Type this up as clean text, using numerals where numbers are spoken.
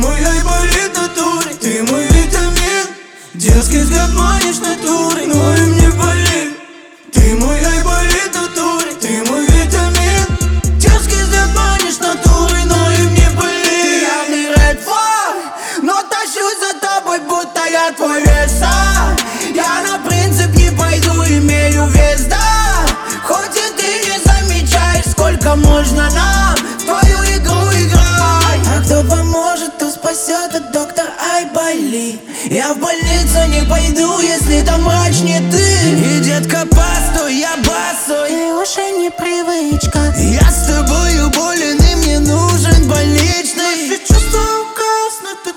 мой айболит натуре, ты мой витамин. Детский взгляд манишь натурой, но и мне болит. Ты мой айболит натуре, ты мой витамин. Детский взгляд манишь натурой, но и мне болит. Ты явный red flag, но тащусь за тобой, будто я твой веса. Я на принцип не пойду, имею вес, да. Хоть и ты не замечаешь, сколько можно нам в твою игру играть. А кто поможет, то спасет, это доктор Айболит. Я в больницу не пойду, если там врач не ты. И детка, постой, я босой, и уже не привычка. Я с тобою болен, и мне нужен больничный. Наши чувства угаснут,